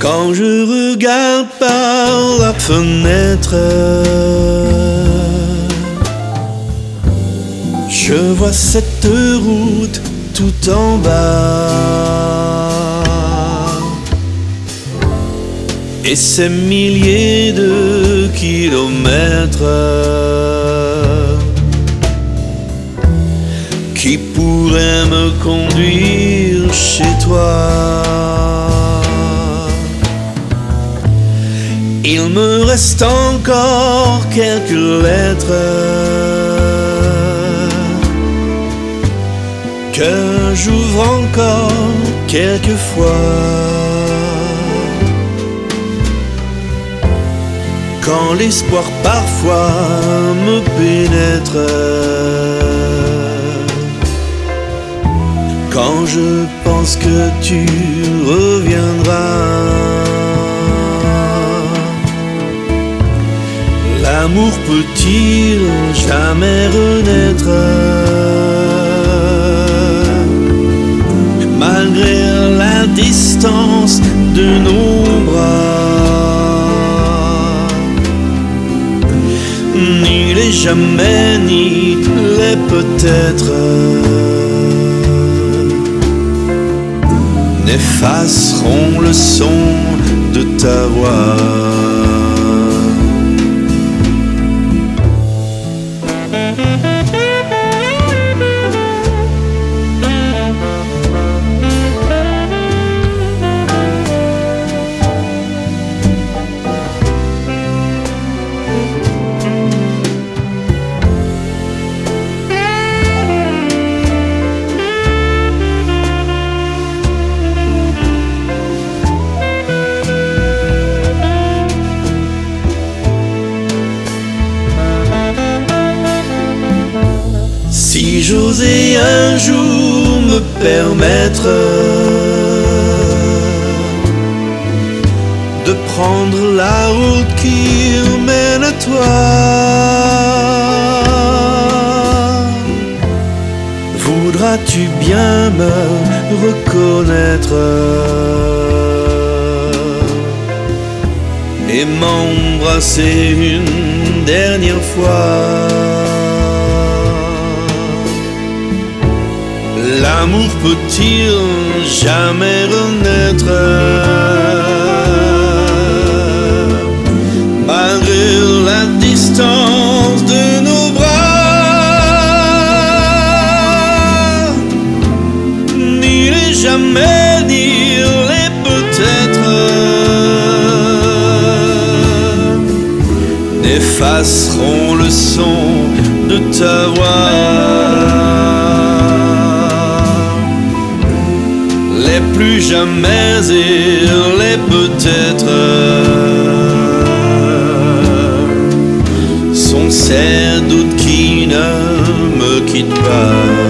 Quand je regarde par la fenêtre, je vois cette route tout en bas et ces milliers de kilomètres qui pourraient me conduire chez toi. Il me reste encore quelques lettres que j'ouvre encore quelquefois. Quand l'espoir parfois me pénètre, quand je pense que tu reviendras, l'amour peut-il jamais renaître? Malgré la distance de nos bras, ni les jamais ni les peut-être n'effaceront le son de ta voix. Si j'osais un jour me permettre de prendre la route qui mène à toi, voudras-tu bien me reconnaître et m'embrasser une dernière fois? L'amour peut-il jamais renaître? Malgré la distance de nos bras, ni les jamais ni les peut-être n'effaceront le son de ta voix. Les plus jamais et les peut-être sont ces doutes qui ne me quittent pas.